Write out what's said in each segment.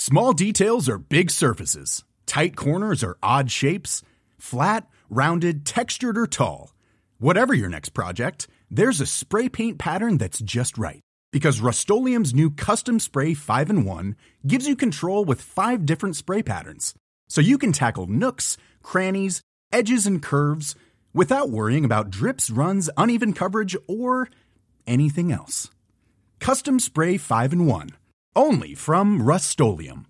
Small details are big surfaces. Tight corners are odd shapes. Flat, rounded, textured, or tall. Whatever your next project, there's a spray paint pattern that's just right. Because Rust-Oleum's new Custom Spray 5-in-1 gives you control with 5 different spray patterns. So you can tackle nooks, crannies, edges, and curves without worrying about drips, runs, uneven coverage, or anything else. Custom Spray 5-in-1. Only from Rust-Oleum.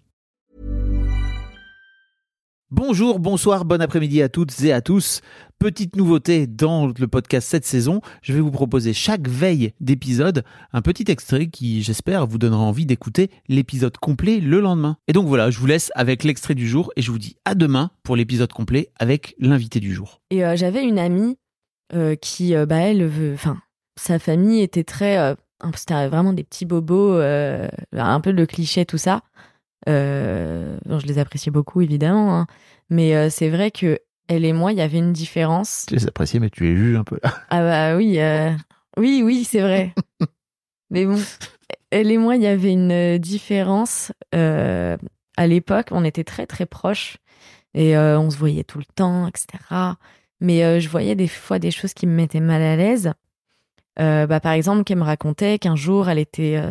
Bonjour, bonsoir, bon après-midi à toutes et à tous. Petite nouveauté dans le podcast cette saison, je vais vous proposer chaque veille d'épisode un petit extrait qui, j'espère, vous donnera envie d'écouter l'épisode complet le lendemain. Et donc voilà, je vous laisse avec l'extrait du jour et je vous dis à demain pour l'épisode complet avec l'invité du jour. Et j'avais une amie qui, sa famille était très... c'était vraiment des petits bobos, un peu le cliché, tout ça. Je les appréciais beaucoup, évidemment. Hein. Mais c'est vrai que elle et moi, il y avait une différence. Tu les appréciais, mais tu les juges un peu. Ah bah oui, oui, c'est vrai. Mais bon, elle et moi, il y avait une différence. À l'époque, on était très, très proches. Et on se voyait tout le temps, etc. Mais je voyais des fois des choses qui me mettaient mal à l'aise. Par exemple, qu'elle me racontait qu'un jour, elle était...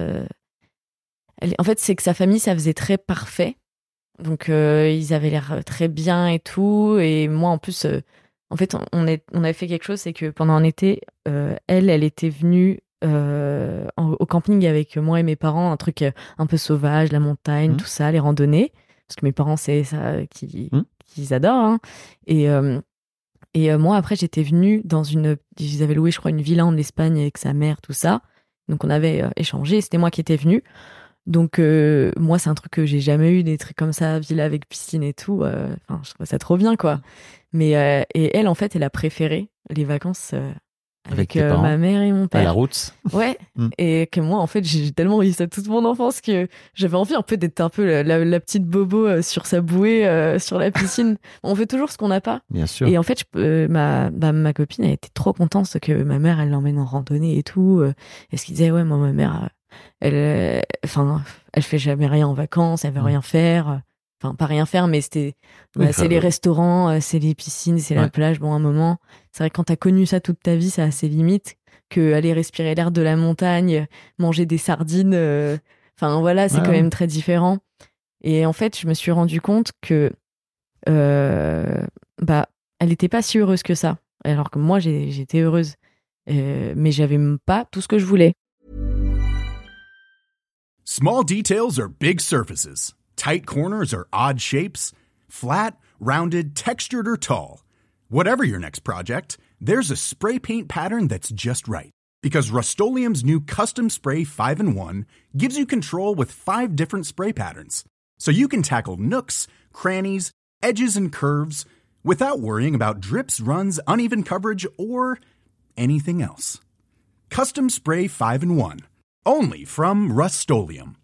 En fait, c'est que sa famille, ça faisait très parfait. Donc, ils avaient l'air très bien et tout. Et moi, en plus, en fait, on avait fait quelque chose, c'est que pendant un été, elle était venue au camping avec moi et mes parents, un truc un peu sauvage, la montagne, tout ça, les randonnées. Parce que mes parents, c'est ça qu'ils adorent. Hein. Et moi, après, j'étais venue dans ils avaient loué, je crois, une villa en Espagne avec sa mère, tout ça. Donc, on avait échangé. C'était moi qui étais venue. Donc, moi, c'est un truc que j'ai jamais eu, des trucs comme ça, villa avec piscine et tout. Je trouve ça trop bien, quoi. Mais, et elle, en fait, elle a préféré les vacances avec ma mère et mon père. À la route. Ouais. Et que moi, en fait, j'ai tellement eu ça toute mon enfance que j'avais envie un peu d'être un peu la petite bobo sur sa bouée, sur la piscine. On fait toujours ce qu'on n'a pas. Bien sûr. Et en fait, ma copine, elle était trop contente que ma mère, elle l'emmène en randonnée et tout. Et ce qu'il disait, ouais, moi, ma mère, elle fait jamais rien en vacances, elle veut rien faire. Enfin, pas rien faire, mais c'est les restaurants, c'est les piscines, c'est la plage. Bon, un moment, c'est vrai que quand t'as connu ça toute ta vie, ça a ses limites. Que aller respirer l'air de la montagne, manger des sardines, c'est quand même très différent. Et en fait, je me suis rendu compte que elle était pas si heureuse que ça. Alors que moi, j'étais heureuse. Mais j'avais pas tout ce que je voulais. Small details are big surfaces. Tight corners are odd shapes. Flat, rounded, textured, or tall. Whatever your next project, there's a spray paint pattern that's just right. Because Rust-Oleum's new Custom Spray 5-in-1 gives you control with 5 different spray patterns. So you can tackle nooks, crannies, edges, and curves without worrying about drips, runs, uneven coverage, or anything else. Custom Spray 5-in-1. Only from Rust-Oleum.